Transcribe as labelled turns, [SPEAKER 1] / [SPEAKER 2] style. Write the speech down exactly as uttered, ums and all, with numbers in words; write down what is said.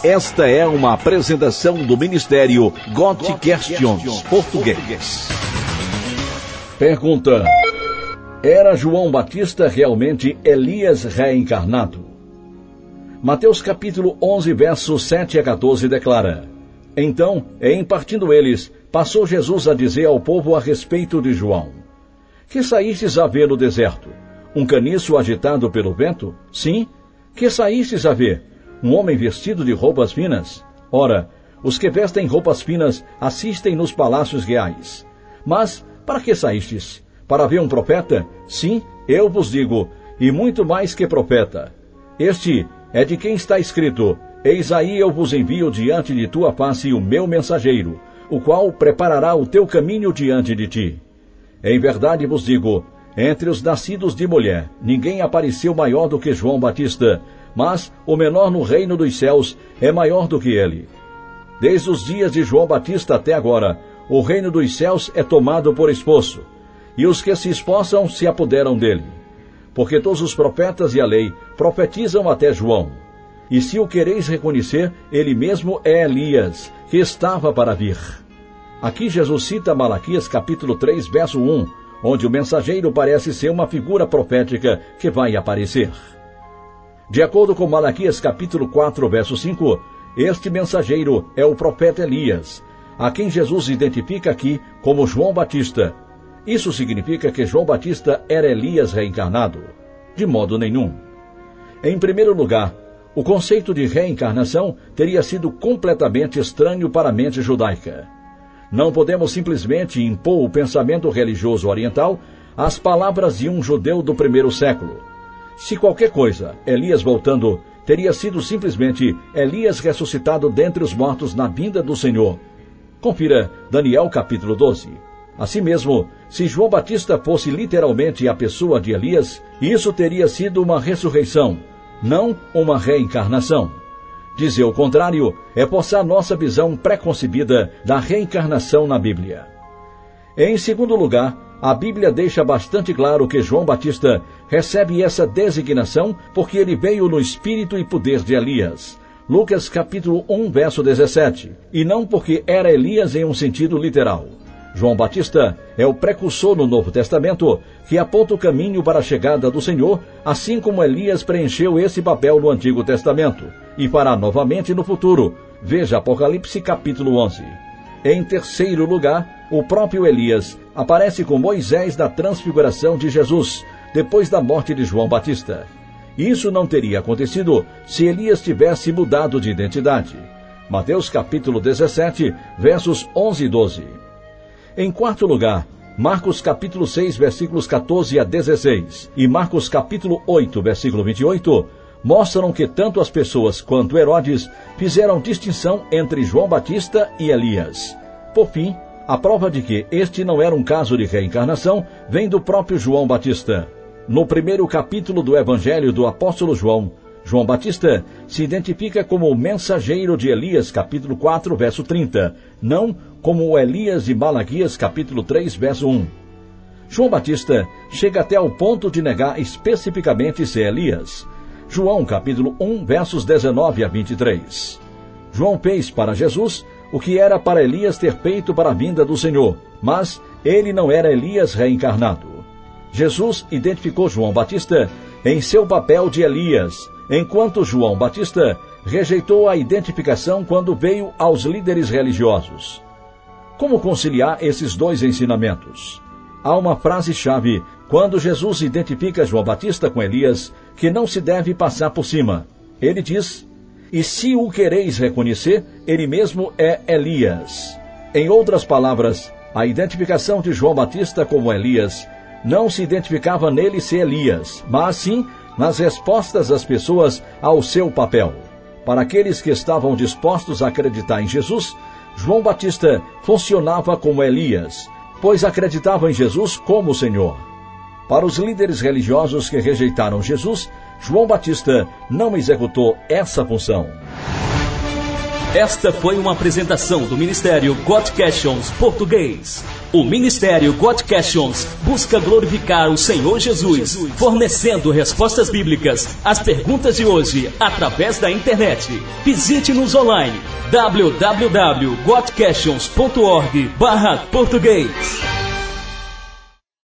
[SPEAKER 1] Esta é uma apresentação do Ministério God Questions Português. Pergunta: era João Batista realmente Elias reencarnado? Mateus capítulo onze, versos sete a quatorze declara: então, em partindo eles, passou Jesus a dizer ao povo a respeito de João: que saístes a ver no deserto? Um caniço agitado pelo vento? Sim. Que saístes a ver? Um homem vestido de roupas finas? Ora, os que vestem roupas finas assistem nos palácios reais. Mas, para que saístes? Para ver um profeta? Sim, eu vos digo, e muito mais que profeta. Este é de quem está escrito: eis aí eu vos envio diante de tua face o meu mensageiro, o qual preparará o teu caminho diante de ti. Em verdade vos digo, entre os nascidos de mulher, ninguém apareceu maior do que João Batista, mas o menor no reino dos céus é maior do que ele. Desde os dias de João Batista até agora, o reino dos céus é tomado por esposo, e os que se esforçam se apoderam dele. Porque todos os profetas e a lei profetizam até João. E se o quereis reconhecer, ele mesmo é Elias, que estava para vir. Aqui Jesus cita Malaquias capítulo três, verso um, onde o mensageiro parece ser uma figura profética que vai aparecer. De acordo com Malaquias capítulo quatro, verso cinco, este mensageiro é o profeta Elias, a quem Jesus identifica aqui como João Batista. Isso significa que João Batista era Elias reencarnado? De modo nenhum. Em primeiro lugar, o conceito de reencarnação teria sido completamente estranho para a mente judaica. Não podemos simplesmente impor o pensamento religioso oriental às palavras de um judeu do primeiro século. Se qualquer coisa, Elias voltando, teria sido simplesmente Elias ressuscitado dentre os mortos na vinda do Senhor. Confira Daniel capítulo doze. Assim mesmo, se João Batista fosse literalmente a pessoa de Elias, isso teria sido uma ressurreição, não uma reencarnação. Dizer o contrário é forçar nossa visão preconcebida da reencarnação na Bíblia. Em segundo lugar, a Bíblia deixa bastante claro que João Batista recebe essa designação porque ele veio no espírito e poder de Elias. Lucas capítulo um, verso dezessete. E não porque era Elias em um sentido literal. João Batista é o precursor no Novo Testamento que aponta o caminho para a chegada do Senhor, assim como Elias preencheu esse papel no Antigo Testamento e fará novamente no futuro. Veja Apocalipse capítulo onze. Em terceiro lugar, o próprio Elias aparece com Moisés na transfiguração de Jesus, depois da morte de João Batista. Isso não teria acontecido se Elias tivesse mudado de identidade. Mateus capítulo dezessete, versos onze e doze. Em quarto lugar, Marcos capítulo seis, versículos catorze a dezesseis e Marcos capítulo oito, versículo vinte e oito, mostram que tanto as pessoas quanto Herodes fizeram distinção entre João Batista e Elias. Por fim, a prova de que este não era um caso de reencarnação vem do próprio João Batista. No primeiro capítulo do Evangelho do apóstolo João, João Batista se identifica como o mensageiro de Elias, capítulo quatro, verso trinta, não como o Elias de Malaquias, capítulo três, verso um. João Batista chega até ao ponto de negar especificamente ser Elias. João, capítulo um, versos dezenove a vinte e três. João fez para Jesus o que era para Elias ter feito para a vinda do Senhor, mas ele não era Elias reencarnado. Jesus identificou João Batista em seu papel de Elias, enquanto João Batista rejeitou a identificação quando veio aos líderes religiosos. Como conciliar esses dois ensinamentos? Há uma frase-chave quando Jesus identifica João Batista com Elias que não se deve passar por cima. Ele diz: e se o quereis reconhecer, ele mesmo é Elias. Em outras palavras, a identificação de João Batista como Elias não se identificava nele ser Elias, mas sim nas respostas das pessoas ao seu papel. Para aqueles que estavam dispostos a acreditar em Jesus, João Batista funcionava como Elias, pois acreditavam em Jesus como Senhor. Para os líderes religiosos que rejeitaram Jesus, João Batista não executou essa função.
[SPEAKER 2] Esta foi uma apresentação do Ministério God Questions Português. O Ministério God Questions busca glorificar o Senhor Jesus, fornecendo respostas bíblicas às perguntas de hoje através da internet. Visite-nos online w w w ponto god questions ponto org barra português.